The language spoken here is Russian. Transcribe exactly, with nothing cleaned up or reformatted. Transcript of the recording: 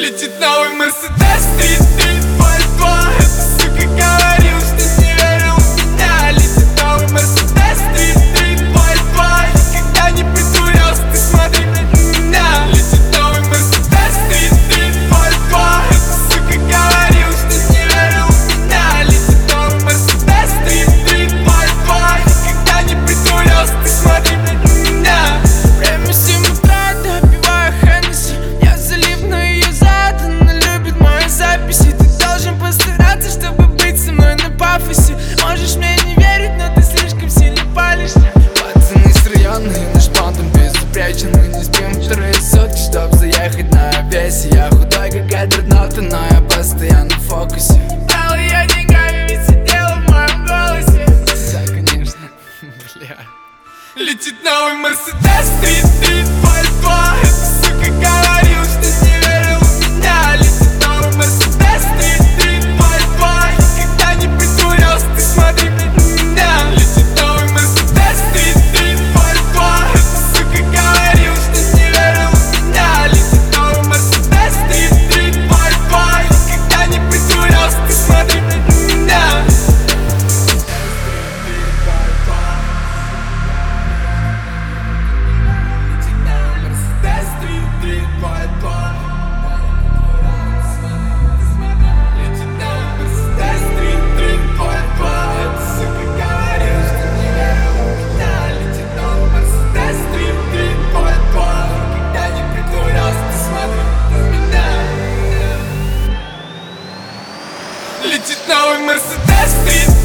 Летит новый Мерседес три три два два. Эта сука говорил, что не верил в меня. Летит новый Мерседес три три два два. Никогда не притворялся, ты смотри на меня. Летит новый Мерседес три три два два. Эта сука говорил, что не верил в меня. Летит новый Мерседес три три два два. Никогда не притворялся, ты смотри на меня. Время семь утра, допиваю Хеннесси. Я залив на ее зад, она любит мои записи. Ты должен постараться, чтобы быть со мной на пафосе. Можешь мне не верить, но ты слишком сильно палишься. Пацаны с района, наш бандом безупречен. Мы не спим вторые сутки, чтоб заехать на весе. Я худой, как адронавты, но я постоянно в фокусе. Брал ее деньгами, ведь сидела в моем голосе. Да, конечно, бля. Летит новый Мерседес три три два два. Эта сука говорил, что не верил в меня. Летит новый Мерседес три три два два. Никогда не притворялся, ты смотри на меня. Летит новый Мерседес три три два два. Эта сука говорил, что не верил в меня. Летит новый Мерседес три три два два. Никогда не притворялся, ты смотри на меня. Летит новый Мерседес три